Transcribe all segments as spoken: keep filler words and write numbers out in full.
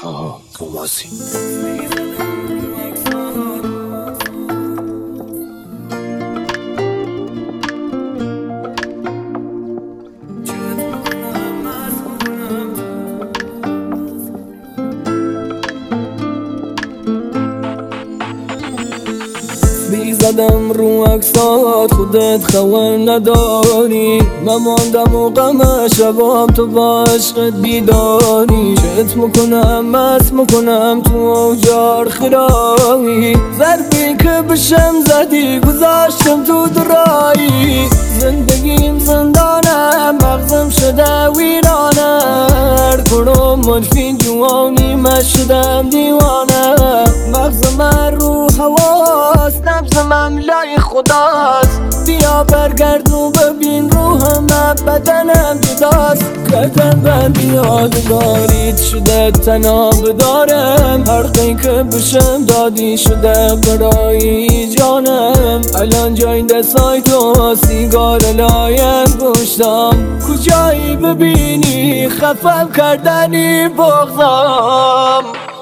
آه قماسی زدم رو عکسات خودت خبر نداری، من ماندم و غم شبام تو با عشقت بیداری. چت میکنم مست میکنم تو اوجار خیراهی، ضربی که بشم زدی گذاشتم تو درایی. زندگیم زندانم مغزم شده ویرانه، هر کدوم منفی جوانی من شدم دیوانه. مغز من رو هواست، نبض من لای خداست. بیا برگرد و ببین روحم بدنم جداست. کردن بندی یادگاریت شده تنها بدارم، حرقی که بشم دادی شده برای جانم. الان جای دستای تو سیگار لایم گوشتم، کجایی ببینی خفم کردنی بغضم.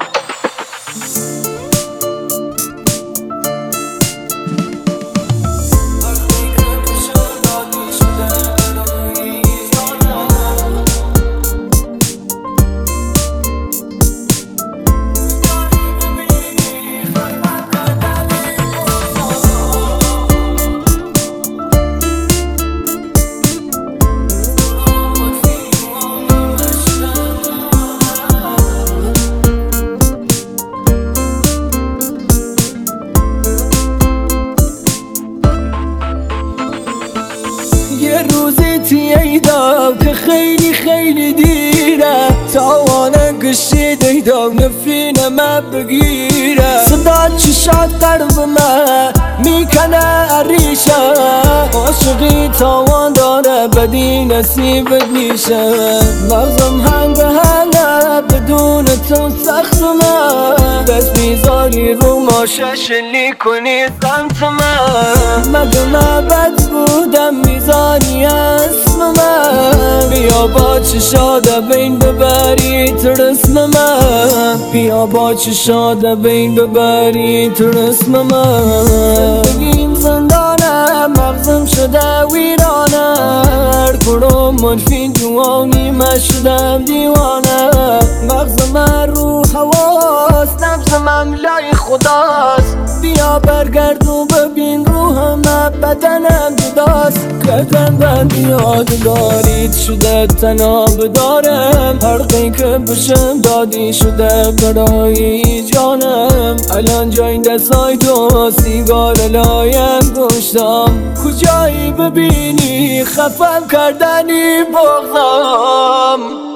یه روزی تییدم که خیلی خیلی دیره، تاوانه گشتی دیدم نفرین من بگیره. صدا چشات قرب من میکنه عریشه، عاشقی تاوان داره بدی نصیبت میشه. مغزم هنگ هنگه بدون تو سخت من، بس میذاری رو ماشه شلی کنی سمت من. مگه من بد بودم میزانی اسم من، بیا با چشاده بین ببری ترسم من. بیا با چشاده بین ببری ترسم من. زندگیم زندانه مغزم شده ویرانه، هر کدوم منفی جوانی من شدم دیوانه. مغز من رو هواست، نبض من لای خداست. بیا برگرد و ببین روحم بدنم جداست. کردن بندی یادگاریت شده تنها بدارم، حرقی که بشم دادی شده برای جانم. الان جای دستای تو سیگار لایم گوشتم، کجایی ببینی خفم کردنی بغضم.